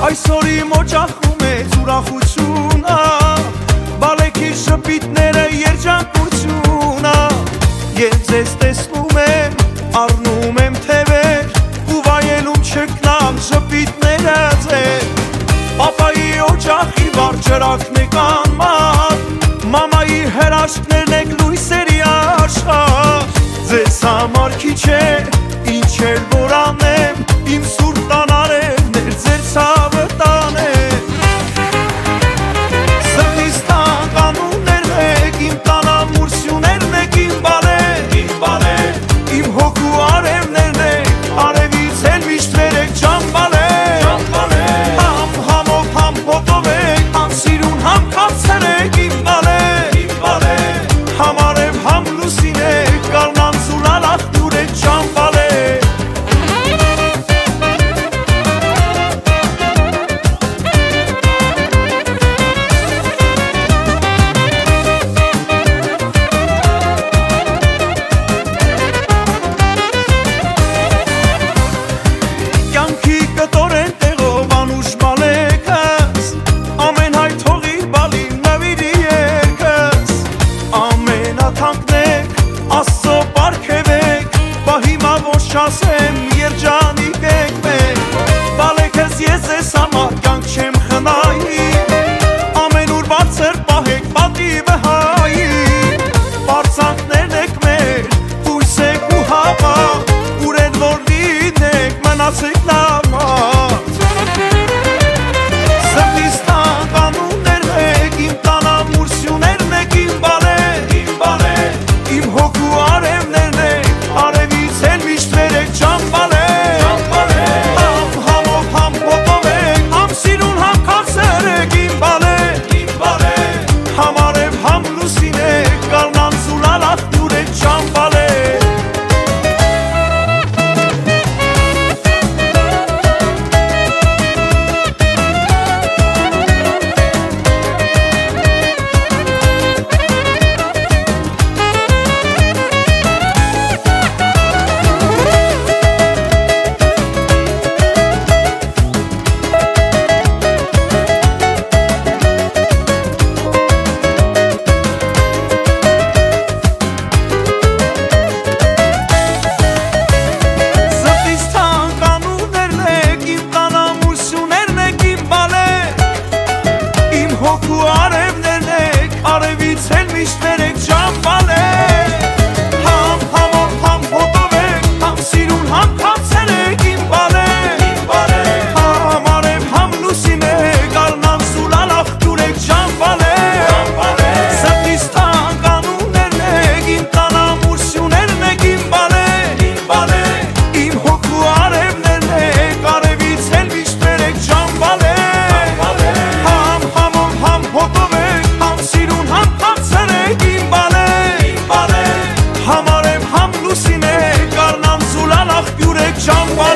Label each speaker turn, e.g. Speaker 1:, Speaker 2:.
Speaker 1: Այսօր իմ օջախում է ուրախությունը, բալեքի շպիտները երջանկությունը, և ձեզ տեսնում եմ, առնում եմ թևեր, ու վայելում չկնամ շպիտները ձեր։ Պապայի օջախի վար ջրակն եք անմար, մամայի հրաշքներն եք լույսերի աշխար։ Ձեզ համար քիչ է, ինչ էլ որ անեմ, իմ սուրբ տանարևներ ձեր ցավը տանեմ։ Սրտիս տանկանուններն եք, իմ տանամուրսյուներն եք, իմ բալե, իմ հոգու արևներն եք, արևից էլ միշտ վերեք ջամբալե, համով համ հոտով եք, համ սիրուն համ քաղցր եք, իմ բալե, համ արև համ լուսին եք, գարնան զուլալ աղբյուր եք ջամբալե։ Կյանքի կտորեն տեղով անուշ բալեկս, ամեն հայ թողի բալին նվիրի երկս, ամենաթանկն եք, Աստծո պարգևեք, բա հիմա ոչ չասեմ, երջանիկ եք մեկ, բալեկս ես ես համար կյանք չեմ խնայի, ամենուր բարձր պահեք պատիվը հայի, բարձանքներն եք մեր, հույս եք ու հավատ, ուր են որ լինեք, մնացեք լավատ։ Սրտիս տանկանուններն եք, իմ տանամուրսյուներն եք, իմ բալե, իմ հոգու արևներն եք, արևից էլ միշտ վերեք ջամբալե, համով համ հոտով եք, համ սիրուն համ քաղցր եք, իմ բալե, համ արև համ լուսին եք, գարնան զուլալ աղբյուր եք ջամբալե։ Սրտիս տանկանուններն եք, իմ տանամուրսյուներն եք, իմ բալե, իմ հոգու արևներն եք, արևից էլ միշտ վերեք ջամբալե, համով համ հոտով եք, համ սիրուն համ քաղցր եք, իմ բալե, համ արև համ լուսին եք, գարնան զուլալ աղբյուր եք ջամբալե, սրտիս տանկանուններն եք, իմ տանամուրսյուներն եք, իմ բալե, իմ հոգու արևներն եք, արևից էլ միշտ վերեք ջամբալե, համով համ հոտով եք, համ սիրուն համ քաղցր եք, իմ բալե, համ արև համ լուսին եք, գարնան զուլալ աղբյուր եք ջամբալե։